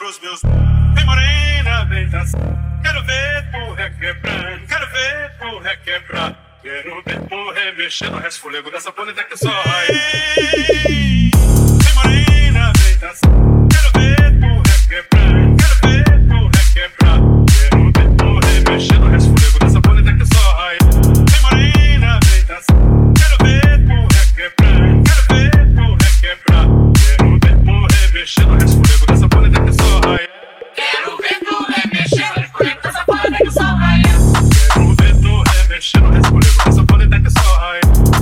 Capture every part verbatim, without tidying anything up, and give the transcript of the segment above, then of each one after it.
pros meus. Vem morena, vem dançar. Quero ver tu requebrar. Quero ver tu requebrar. Quero ver tu remexer no resfolego dessa bonita que só raiz. Vem morena, vem dançar. Quero ver tu requebrar. Quero ver tu requebrar. Quero ver tu remexer no resfolego dessa bonita que só raiz. Vem morena, vem dançar. Quero ver tu requebrar. Quero ver tu requebrar. Quero ver tu remexer no resfolego dessa bonita que só raiz. Quero ver tu remexer no resfolego dessa bonita que só raiz. Quero ver tu remexer no resfolego dessa bonita que só raiz.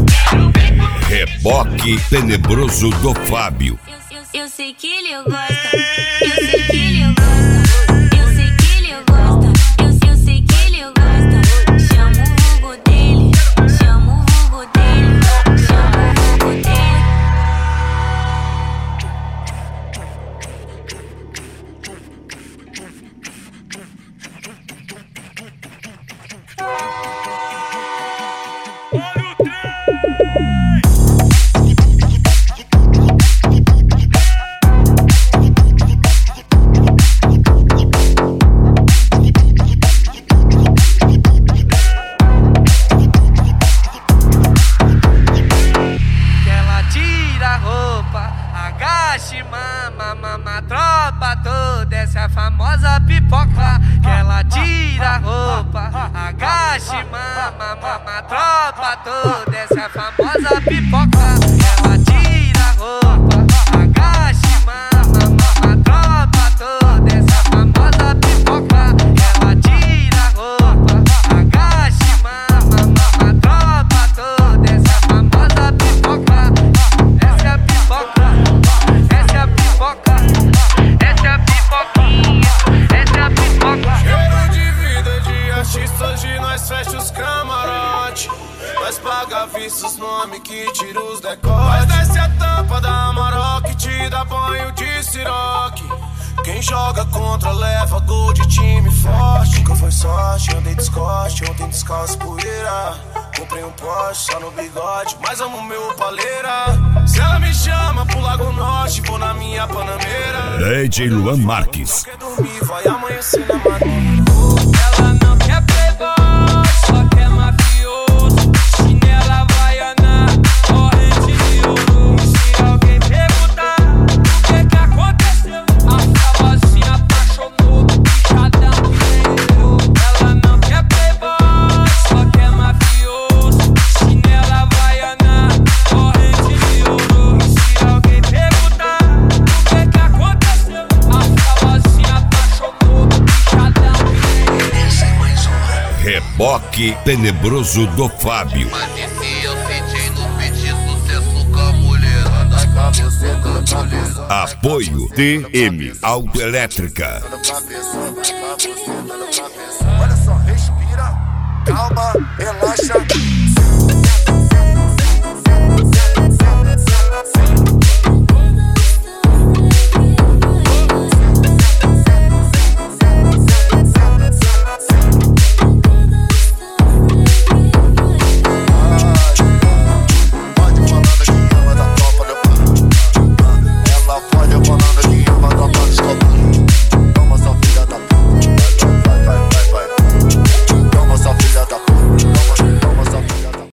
Reboque tenebroso do Fábio. Eu, eu, eu sei que ele gosta, eu sei que ele gosta, eu sei que ele gosta, eu, eu sei que ele gosta. Chama o vulgo dele, chama o vulgo dele, chama o vulgo dele. Mama, mama, tropa toda, essa é a famosa pipoca. Que ela tira a roupa, agache, mama, mama, tropa toda, essa é a famosa pipoca. Ela tira a roupa, agache, mama, mama, tropa toda, essa é a famosa pipoca. Ela tira a roupa, agache, mama, mama, tropa toda, essa é a famosa pipoca. Essa é a pipoca. Essa é a pipoca, essa é a pipoquinha, essa é a pipoca. Cheiro de vida de artista, hoje nós fecha os camarote. Nós paga vista os nomes que tira os decotes. Nós desce a tampa da Maroc, te dá banho de siroque. Quem joga contra leva gol de time forte. Nunca foi sorte, andei descoste, ontem descalço poeira. Comprei um Porsche só no bigode, mas amo meu paleira. Se ela me chama pro Lago Norte, vou na minha Panameira. D J Luan Marques. Quer dormir, vai amanhecer na maneira. Ela não quer playboy, só quer mafioso. Chinela havaiana, corrente de ouro. Se alguém perguntar o que que aconteceu, a famosinha apaixonou, bichadão entendeu. Ela não quer playboy, só quer mafioso. Chinela havaiana, corrente de ouro. Se alguém perguntar o que que aconteceu, a famosinha apaixonou, bichadão entendeu. Reboque tenebroso do Fábio. Mas e se eu senti no pedir sucesso com a mulherada, com você com a mulherada. Apoio T M Autoelétrica. Olha só, respira, calma, relaxa.